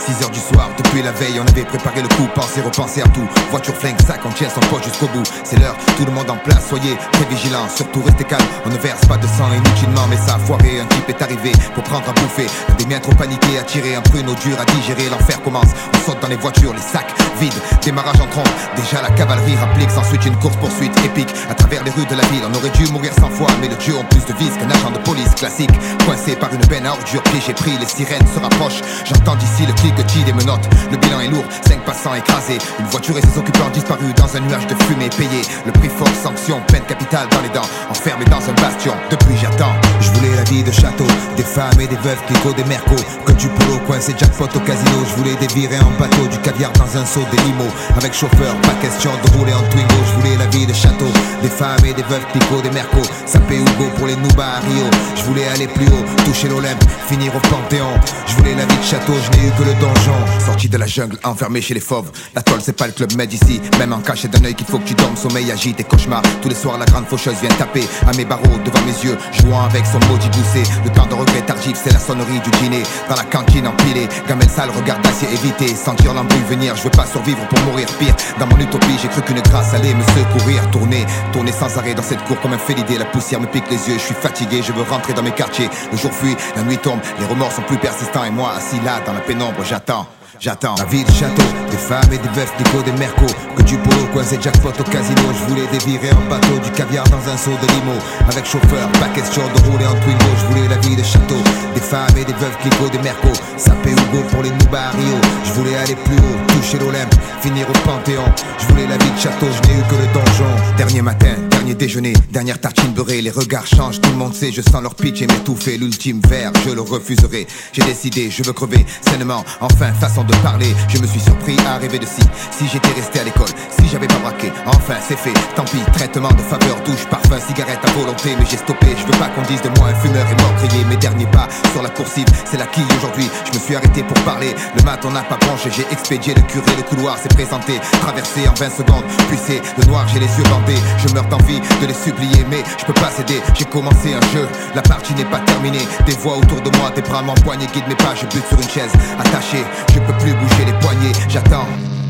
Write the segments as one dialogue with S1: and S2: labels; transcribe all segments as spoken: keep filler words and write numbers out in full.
S1: six heures du soir, depuis la veille on avait préparé le coup. Pensez, repenser à tout, voiture flingue, sac, on tient son poche jusqu'au bout. C'est l'heure, tout le monde en place, soyez très vigilants. Surtout restez calme, on ne verse pas de sang inutilement. Mais ça a foiré, un type est arrivé pour prendre à bouffer. Un des miens trop paniqué a tiré un pruneau dur à digérer. L'enfer commence, on saute dans les voitures, les sacs vides. Démarrage en trompe, déjà la cavalerie rapplique. S'ensuite une course poursuite épique à travers les rues de la ville. On aurait dû mourir cent fois, mais le dieu ont plus de vis qu'un agent de police classique. Coincé par une benne à ordures, piégé pris, les sirènes se rapprochent. J'entends d'ici le cliquetis des menottes. Le bilan est lourd, cinq passants écrasés. Une voiture et ses occupants disparus dans un nuage de fumée payé. Le prix fort, sanction, peine capitale dans les dents. Enfermé dans un bastion, depuis j'attends. Je voulais la vie de château, des femmes et des veuves, Clicquot, des mercos. Que du polo, coincé jackpot au casino. Je voulais des virées en bateau, du caviar dans un seau, des limos. Avec chauffeur, pas question de rouler en Twingo. Je voulais la vie de château, des femmes et des veuves, Clicquot, des mercos. Sapé Hugo pour les noobas à Rio. Je voulais aller plus haut, toucher l'Olympe, finir au Panthéon. Je voulais la vie de château, je n'ai eu que le donjon. Sorti de la jungle, enfermé chez les fauves. La tôle c'est pas le club med ici. Même en cachette d'un œil qu'il faut que tu dormes. Sommeil agite et cauchemar. Tous les soirs la grande faucheuse vient taper à mes barreaux devant mes yeux, jouant avec son maudit gousset. Le temps de regret tardif, c'est la sonnerie du dîner. Dans la cantine empilée, gamelle sale, regard d'acier évité. Sentir l'embrouille venir, je veux pas survivre pour mourir pire. Dans mon utopie, j'ai cru qu'une grâce allait me secourir. Tourner, tourner sans arrêt dans cette cour comme un félidé. La poussière me pique les yeux, je suis fatigué, je veux rentrer dans mes quartiers. Le jour fuit, la nuit tombe, les remords sont plus persistants. Et moi, assis là, dans la pénombre, j'attends. J'attends. La vie de château, des femmes et des veuves, Clicquot, des mercos. Que du polo, coincé jackpot au casino. Je voulais des virées en bateau, du caviar dans un seau de limo. Avec chauffeur, pas question de rouler en Twingo. Je voulais la vie de château, des femmes et des veuves, Clicquot, des mercos. Sapé Hugo pour les noobas à Rio. Je voulais aller plus haut, toucher l'Olympe, finir au Panthéon. Je voulais la vie de château, je n'ai eu que le donjon. Dernier matin, dernier déjeuner, dernière tartine beurrée. Les regards changent, tout le monde sait, je sens leur pitch et m'étouffer. L'ultime verre, je le refuserai. J'ai décidé, je veux crever sainement. Enfin, façon de parler, je me suis surpris à rêver de si Si j'étais resté à l'école, si j'avais pas braqué. Enfin c'est fait, tant pis, traitement de faveur, douche, parfum, cigarette à volonté. Mais j'ai stoppé, je veux pas qu'on dise de moi un fumeur est mort grillé. Mes derniers pas sur la coursive, c'est la quille aujourd'hui. Je me suis arrêté pour parler, le mat on n'a pas branché. J'ai expédié le curé, le couloir s'est présenté. Traversé en vingt secondes, puis c'est le noir, j'ai les yeux bandés. Je meurs d'envie de les supplier, mais je peux pas céder. J'ai commencé un jeu, la partie n'est pas terminée. Des voix autour de moi, des bras m'empoignent, guident mes pas. Je bute sur une chaise, attaché, je peux plus bouger les poignets, j'attends.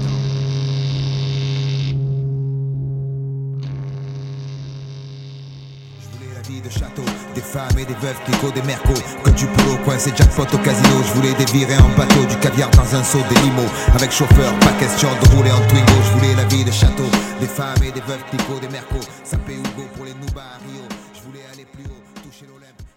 S1: Je voulais la vie de château, des femmes et des veuves, Clicquot, des mercos. Que du polo, coincé jackpot au casino. Je voulais des virées en bateau, du caviar dans un seau, des limos. Avec chauffeur, pas question de rouler en Twingo. Je voulais la vie de château, des femmes et des veuves, Clicquot, des mercos. Sapé Hugo pour les noobas à Rio. Je voulais aller plus haut, toucher l'Olympe.